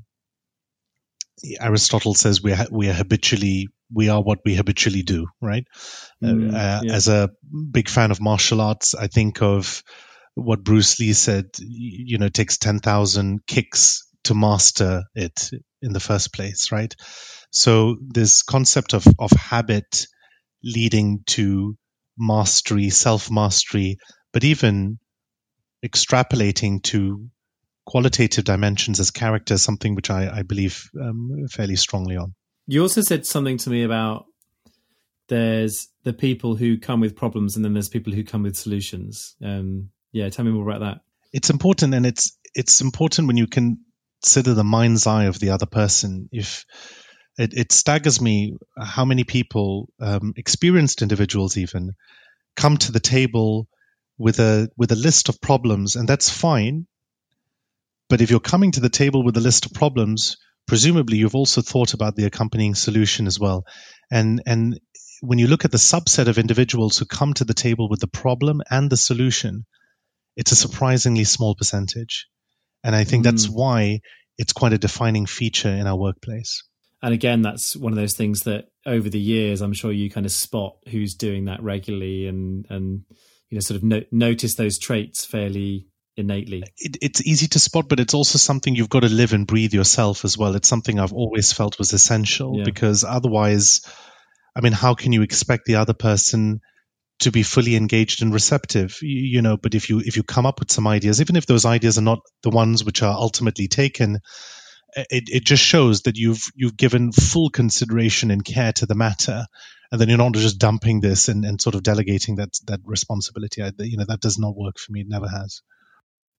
Aristotle says we are, we are habitually, we are what we habitually do, right? Mm, uh, yeah. As a big fan of martial arts, I think of what Bruce Lee said, you know, it takes ten thousand kicks to master it in the first place, right? So this concept of, of habit leading to mastery, self-mastery, but even extrapolating to qualitative dimensions as character, something which I, I believe um, fairly strongly on. You also said something to me about there's the people who come with problems and then there's people who come with solutions. Um, yeah, tell me more about that. It's important, and it's it's important when you consider the mind's eye of the other person. If it, it staggers me how many people, um, experienced individuals even, come to the table with a with a list of problems, and that's fine. But if you're coming to the table with a list of problems, presumably you've also thought about the accompanying solution as well. And and when you look at the subset of individuals who come to the table with the problem and the solution, it's a surprisingly small percentage. And I think mm. that's why it's quite a defining feature in our workplace. And again, that's one of those things that over the years, I'm sure you kind of spot who's doing that regularly and, and you know, sort of no- notice those traits fairly innately. It, it's easy to spot, but it's also something you've got to live and breathe yourself as well. It's something I've always felt was essential, yeah. because otherwise, I mean, how can you expect the other person to be fully engaged and receptive? You, you know, but if you if you come up with some ideas, even if those ideas are not the ones which are ultimately taken, it, it just shows that you've you've given full consideration and care to the matter, and then you're not just dumping this and, and sort of delegating that that responsibility. I, you know, that does not work for me. It never has.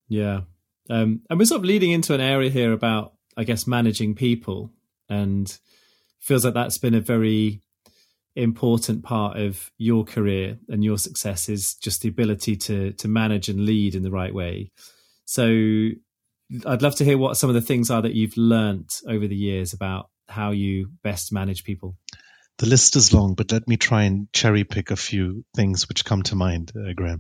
Yeah. Um, and we're sort of leading into an area here about, I guess, managing people, and feels like that's been a very important part of your career and your success, is just the ability to to manage and lead in the right way. So I'd love to hear what some of the things are that you've learnt over the years about how you best manage people. The list is long, but let me try and cherry pick a few things which come to mind, uh, Graham.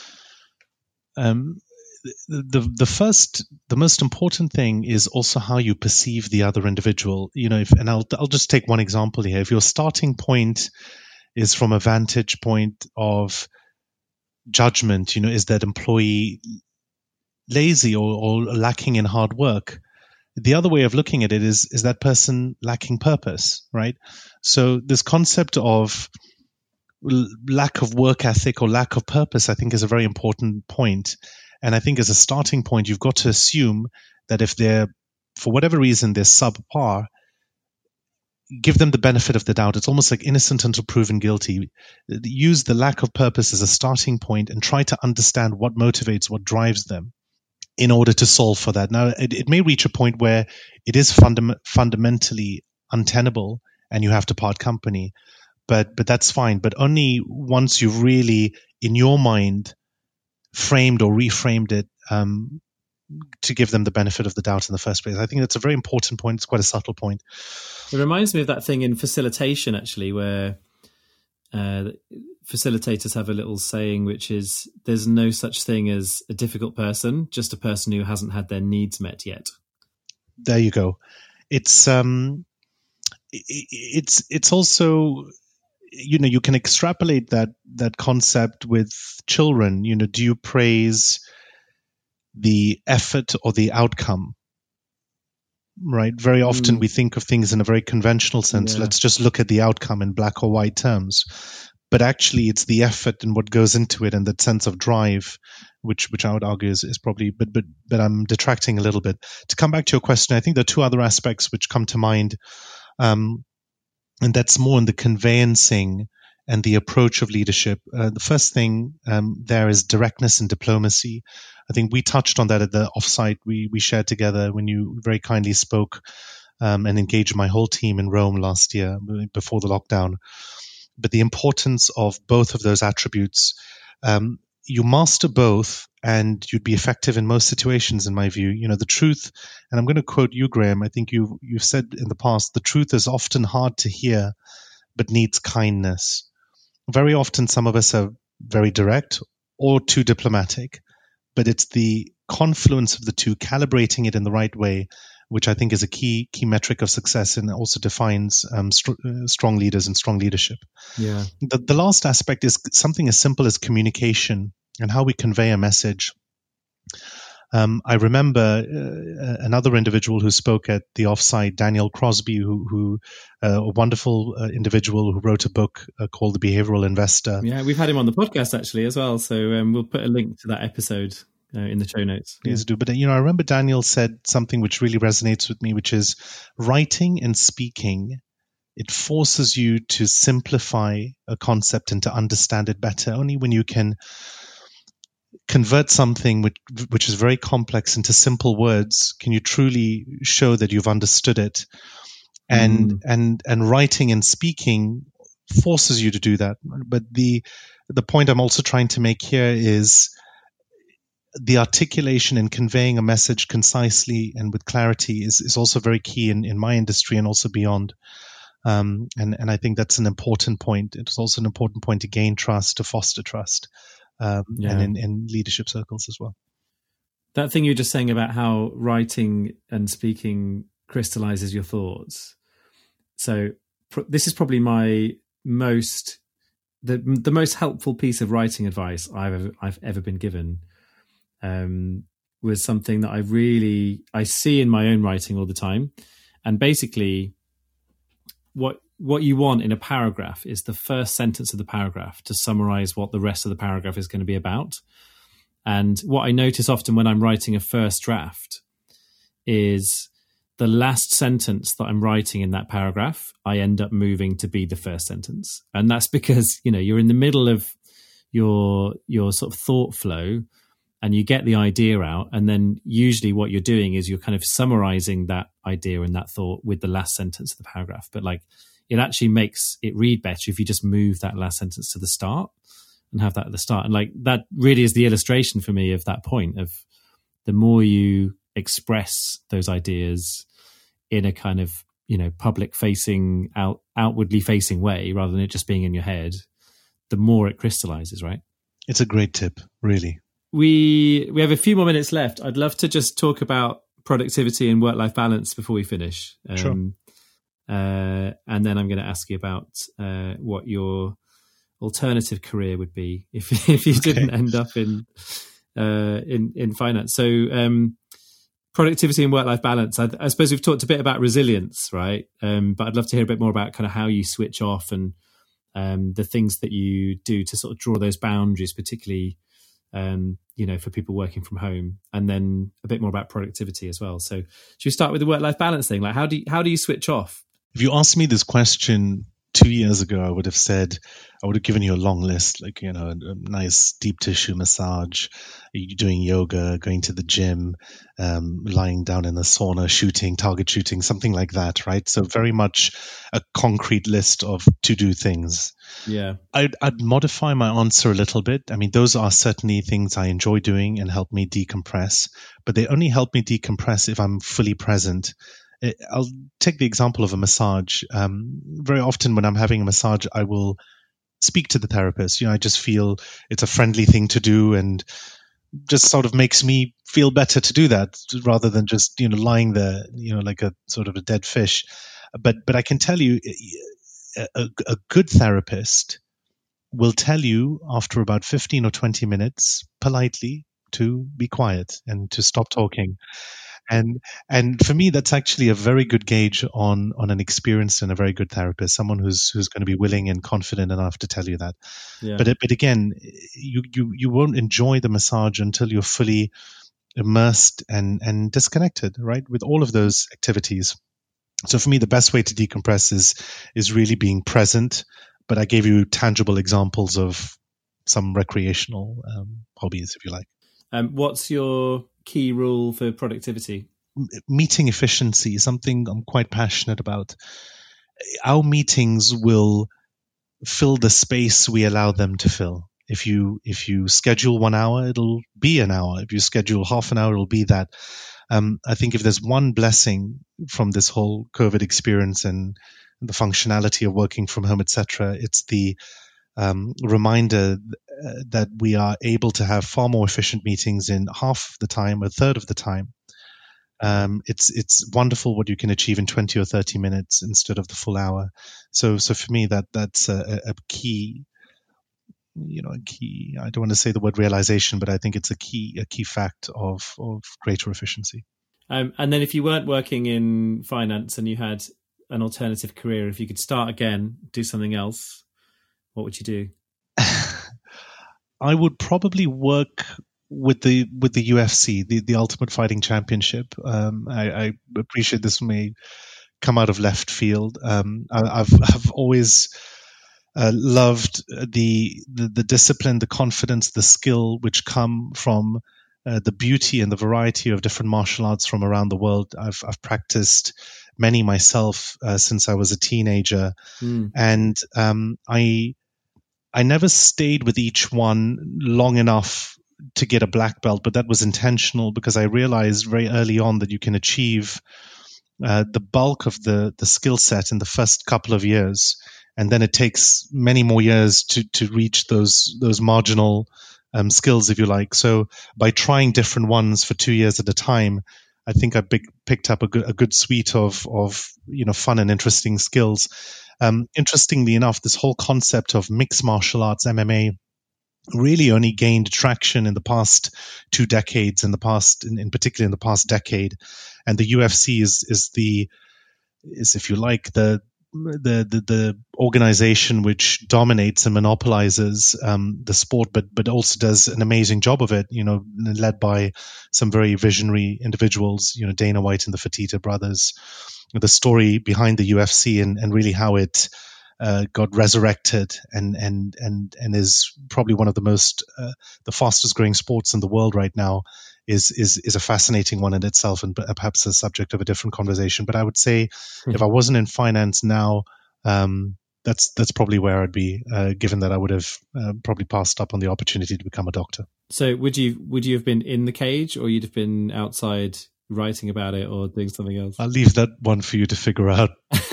Um, the the first, the most important thing is also how you perceive the other individual. You know, if, and I'll I'll just take one example here. If your starting point is from a vantage point of judgment, you know, is that employee lazy or, or lacking in hard work? The other way of looking at it is, is that person lacking purpose, right? So this concept of l- lack of work ethic or lack of purpose, I think, is a very important point. And I think as a starting point, you've got to assume that if they're, for whatever reason, they're subpar, give them the benefit of the doubt. It's almost like innocent until proven guilty. Use the lack of purpose as a starting point and try to understand what motivates, what drives them, in order to solve for that. Now, it, it may reach a point where it is fundam- fundamentally untenable and you have to part company, but but that's fine. But only once you've really, in your mind, framed or reframed it um, to give them the benefit of the doubt in the first place. I think that's a very important point. It's quite a subtle point. It reminds me of that thing in facilitation, actually, where uh, facilitators have a little saying, which is, there's no such thing as a difficult person, just a person who hasn't had their needs met yet. There you go. It's um, it's it's also, you know, you can extrapolate that that concept with children. You know, do you praise the effort or the outcome? Right. Very often mm. we think of things in a very conventional sense. Yeah. Let's just look at the outcome in black or white terms. But actually, it's the effort and what goes into it, and that sense of drive, which which I would argue is, is probably. But but but I'm detracting a little bit. To come back to your question, I think there are two other aspects which come to mind, um, and that's more in the conveyancing and the approach of leadership. Uh, the first thing um, there is directness and diplomacy. I think we touched on that at the offsite we we shared together when you very kindly spoke um, and engaged my whole team in Rome last year before the lockdown. But the importance of both of those attributes, um, you master both and you'd be effective in most situations, in my view. You know, the truth, and I'm going to quote you, Graham, I think you've, you've said in the past, the truth is often hard to hear, but needs kindness. Very often some of us are very direct or too diplomatic, but it's the confluence of the two, calibrating it in the right way, which I think is a key key metric of success and also defines um, st- uh, strong leaders and strong leadership. Yeah. The, the last aspect is something as simple as communication and how we convey a message. Um, I remember uh, another individual who spoke at the offsite, Daniel Crosby, who, who uh, a wonderful uh, individual who wrote a book uh, called The Behavioral Investor. Yeah, we've had him on the podcast actually as well, so um, we'll put a link to that episode Uh, in the show notes. Please yeah. do. But, you know, I remember Daniel said something which really resonates with me, which is writing and speaking, it forces you to simplify a concept and to understand it better. Only when you can convert something which, which is very complex into simple words can you truly show that you've understood it. And, mm. and, and writing and speaking forces you to do that. But the, the point I'm also trying to make here is the articulation and conveying a message concisely and with clarity is, is also very key in, in my industry and also beyond. Um, and, and I think that's an important point. It's also an important point to gain trust, to foster trust, um, yeah. and in, in leadership circles as well. That thing you were just saying about how writing and speaking crystallizes your thoughts. So pr- this is probably my most, the the most helpful piece of writing advice I've ever, I've ever been given. Um, was something that I really, I see in my own writing all the time. And basically what, what you want in a paragraph is the first sentence of the paragraph to summarize what the rest of the paragraph is going to be about. And what I notice often when I'm writing a first draft is the last sentence that I'm writing in that paragraph, I end up moving to be the first sentence. And that's because, you know, you're in the middle of your, your sort of thought flow, and you get the idea out. And then usually what you're doing is you're kind of summarizing that idea and that thought with the last sentence of the paragraph. But like, it actually makes it read better if you just move that last sentence to the start and have that at the start. And like, that really is the illustration for me of that point of the more you express those ideas in a kind of, you know, public facing, out outwardly facing way, rather than it just being in your head, the more it crystallizes, right? It's a great tip, really. We we have a few more minutes left. I'd love to just talk about productivity and work-life balance before we finish. Um, sure. Uh, and then I'm going to ask you about uh, what your alternative career would be if if you okay. didn't end up in uh, in in finance. So um, productivity and work-life balance. I, I suppose we've talked a bit about resilience, right? Um, but I'd love to hear a bit more about kind of how you switch off and um, the things that you do to sort of draw those boundaries, particularly um, you know, for people working from home, and then a bit more about productivity as well. So should we start with the work-life balance thing? Like, how do you, how do you switch off? If you asked me this question two years ago, I would have said, I would have given you a long list, like, you know, a, a nice deep tissue massage, you doing yoga, going to the gym, um, lying down in the sauna, shooting, target shooting, something like that, right? So very much a concrete list of to-do things. Yeah. I'd, I'd modify my answer a little bit. I mean, those are certainly things I enjoy doing and help me decompress, but they only help me decompress if I'm fully present. I'll take the example of a massage. Um, very often when I'm having a massage, I will speak to the therapist. You know, I just feel it's a friendly thing to do and just sort of makes me feel better to do that rather than just, you know, lying there, you know, like a sort of a dead fish. But, but I can tell you a, a good therapist will tell you after about fifteen or twenty minutes politely to be quiet and to stop talking. And and for me, that's actually a very good gauge on on an experienced and a very good therapist, someone who's who's going to be willing and confident enough to tell you that. Yeah. But but again, you, you you won't enjoy the massage until you're fully immersed and and disconnected, right, with all of those activities. So for me, the best way to decompress is is really being present. But I gave you tangible examples of some recreational um, hobbies, if you like. Um, what's your key rule for productivity? Meeting efficiency, something I'm quite passionate about. Our meetings will fill the space we allow them to fill. If you if you schedule one hour, it'll be an hour. If you schedule half an hour, it'll be that. Um, I think if there's one blessing from this whole COVID experience and the functionality of working from home, et cetera, it's the um, reminder that we are able to have far more efficient meetings in half the time, a third of the time. Um, it's it's wonderful what you can achieve in twenty or thirty minutes instead of the full hour. So so for me, that that's a, a key, you know, a key. I don't want to say the word realization, but I think it's a key a key fact of of greater efficiency. Um, and then if you weren't working in finance and you had an alternative career, if you could start again, do something else, what would you do? I would probably work with the with the U F C, the, the Ultimate Fighting Championship. Um, I, I appreciate this may come out of left field. Um, I, I've I've always uh, loved the, the the discipline, the confidence, the skill which come from uh, the beauty and the variety of different martial arts from around the world. I've I've practiced many myself uh, since I was a teenager, mm. and um, I. I never stayed with each one long enough to get a black belt, but that was intentional because I realized very early on that you can achieve uh, the bulk of the, the skill set in the first couple of years. And then it takes many more years to, to reach those, those marginal um, skills, if you like. So by trying different ones for two years at a time, I think I big, picked up a good, a good suite of, of, you know, fun and interesting skills. Um, interestingly enough, this whole concept of mixed martial arts, M M A, really only gained traction in the past two decades, in the past, in, in particular in the past decade. And the U F C is, is the, is, if you like, the, the, the, the organization which dominates and monopolizes um, the sport, but, but also does an amazing job of it, you know, led by some very visionary individuals, you know, Dana White and the Fertitta brothers. The story behind the U F C and, and really how it uh, got resurrected and and and and is probably one of the most uh, the fastest growing sports in the world right now, is is is a fascinating one in itself, and perhaps a subject of a different conversation. But I would say mm-hmm. if I wasn't in finance now, um, that's that's probably where I'd be, uh, given that I would have uh, probably passed up on the opportunity to become a doctor. So would you would you have been in the cage, or you'd have been outside writing about it or doing something else? I'll leave that one for you to figure out.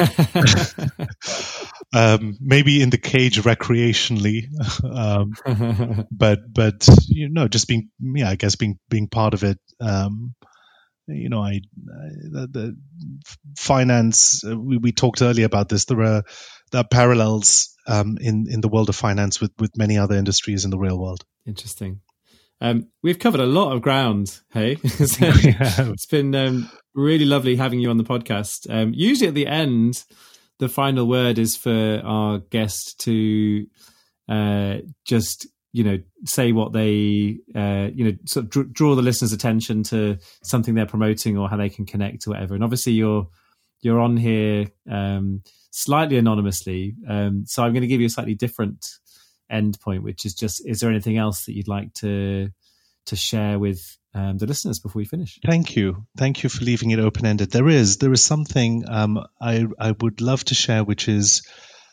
um, maybe in the cage recreationally, um, but but you know, just being yeah, I guess being being part of it. Um, you know, I, I the, the finance. We, we talked earlier about this. There are there are parallels um, in in the world of finance with with many other industries in the real world. Interesting. Um, we've covered a lot of ground, hey? So yeah. It's been um, really lovely having you on the podcast. Um, usually at the end, the final word is for our guest to uh, just, you know, say what they, uh, you know, sort of dr- draw the listener's attention to something they're promoting or how they can connect or whatever. And obviously you're you're on here um, slightly anonymously, um, so I'm going to give you a slightly different end point, which is just, is there anything else that you'd like to to share with um, the listeners before we finish? Thank you. Thank you for leaving it open-ended. There is, there is something um, I, I would love to share, which is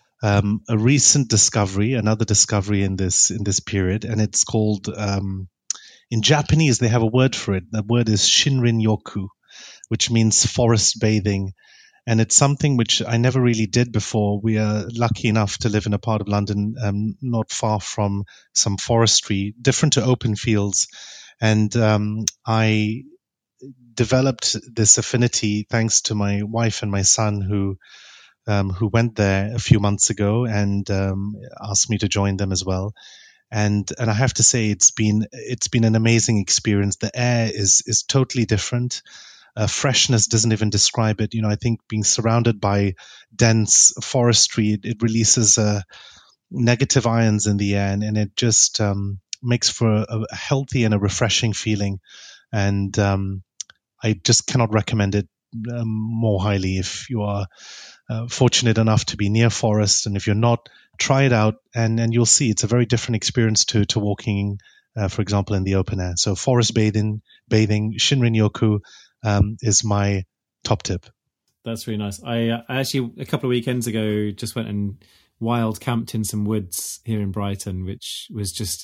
um, a recent discovery, another discovery in this, in this period. And it's called, um, in Japanese, they have a word for it. The word is Shinrin-yoku, which means forest bathing. And it's something which I never really did before. We are lucky enough to live in a part of London um, not far from some forestry, different to open fields. And um, I developed this affinity thanks to my wife and my son, who um, who went there a few months ago and um, asked me to join them as well. And and I have to say, it's been it's been an amazing experience. The air is is totally different. Uh, freshness doesn't even describe it. You know, I think being surrounded by dense forestry, it, it releases uh, negative ions in the air, and, and it just um, makes for a, a healthy and a refreshing feeling. And um, I just cannot recommend it um, more highly. If you are uh, fortunate enough to be near forest, and if you're not, try it out, and, and you'll see it's a very different experience to to walking, uh, for example, in the open air. So forest bathing, bathing, Shinrin-yoku, Um, is my top tip. That's really nice. I, uh, I actually, a couple of weekends ago, just went and wild camped in some woods here in Brighton, which was just,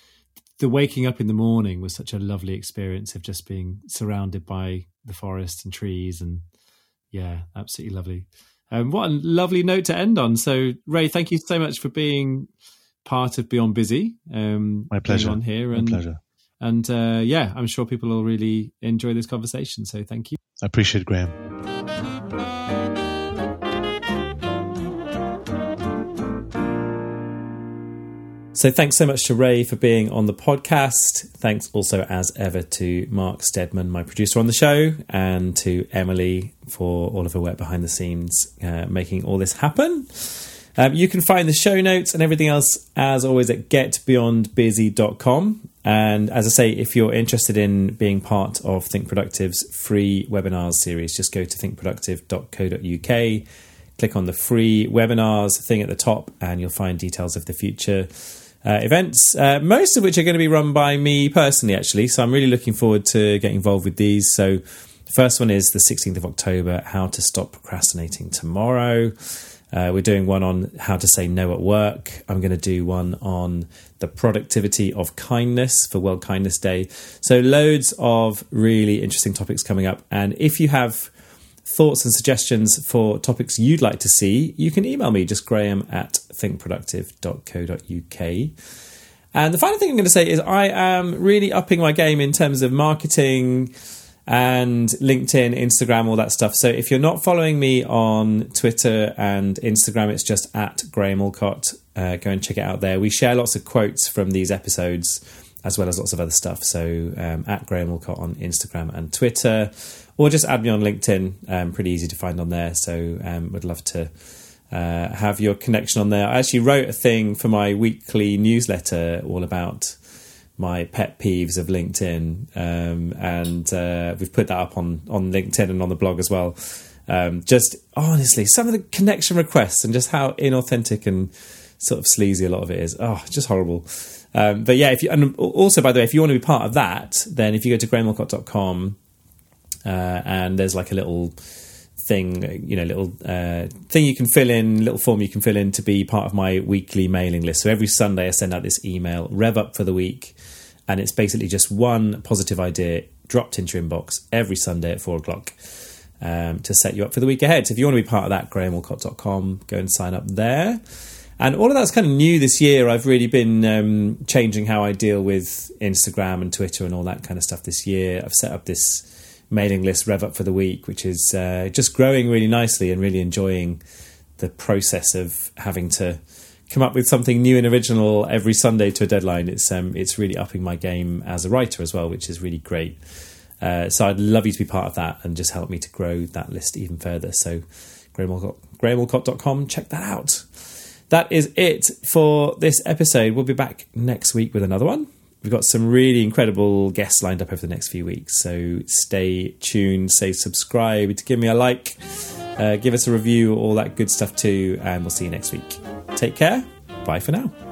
the waking up in the morning was such a lovely experience of just being surrounded by the forest and trees, and yeah, absolutely lovely. Um, what a lovely note to end on. So Ray, thank you so much for being part of Beyond Busy. Um, my pleasure. On here. And, my pleasure. And uh, yeah, I'm sure people will really enjoy this conversation. So thank you. I appreciate it, Graham. So thanks so much to Ray for being on the podcast. Thanks also, as ever, to Mark Steadman, my producer on the show, and to Emily for all of her work behind the scenes, uh, making all this happen. Um, you can find the show notes and everything else, as always, at get beyond busy dot com. And as I say, if you're interested in being part of Think Productive's free webinars series, just go to think productive dot co dot uk, click on the free webinars thing at the top, and you'll find details of the future uh, events, uh, most of which are going to be run by me personally, actually. So I'm really looking forward to getting involved with these. So the first one is the sixteenth of October, How to Stop Procrastinating Tomorrow. Uh, we're doing one on how to say no at work. I'm going to do one on the productivity of kindness for World Kindness Day. So loads of really interesting topics coming up. And if you have thoughts and suggestions for topics you'd like to see, you can email me, just graham at think productive dot co dot uk. And the final thing I'm going to say is I am really upping my game in terms of marketing and LinkedIn, Instagram, all that stuff. So if you're not following me on Twitter and Instagram, it's just at Graham Allcott. Uh, go and check it out there. We share lots of quotes from these episodes, as well as lots of other stuff. So um, at Graham Allcott on Instagram and Twitter, or just add me on LinkedIn. Um, pretty easy to find on there. So um, would love to uh, have your connection on there. I actually wrote a thing for my weekly newsletter all about my pet peeves of LinkedIn, um, and uh, we've put that up on, on LinkedIn and on the blog as well. Um, just honestly, some of the connection requests and just how inauthentic and sort of sleazy a lot of it is. Oh, just horrible. Um, but yeah, if you, and also, by the way, if you want to be part of that, then if you go to graham walcott dot com uh, and there's like a little thing, you know, little uh, thing you can fill in, little form you can fill in to be part of my weekly mailing list. So every Sunday I send out this email, Rev Up for the Week, and it's basically just one positive idea dropped into your inbox every Sunday at four o'clock um, to set you up for the week ahead. So if you want to be part of that, graham walcott dot com, go and sign up there. And all of that's kind of new this year. I've really been um, changing how I deal with Instagram and Twitter and all that kind of stuff this year. I've set up this mailing list, Rev Up for the Week, which is uh, just growing really nicely, and really enjoying the process of having to come up with something new and original every Sunday to a deadline. It's um, it's really upping my game as a writer as well, which is really great. Uh, so I'd love you to be part of that and just help me to grow that list even further. So graham walcott dot com, check that out. That is it for this episode. We'll be back next week with another one. We've got some really incredible guests lined up over the next few weeks. So stay tuned, say subscribe, give me a like, uh, give us a review, all that good stuff too. And we'll see you next week. Take care. Bye for now.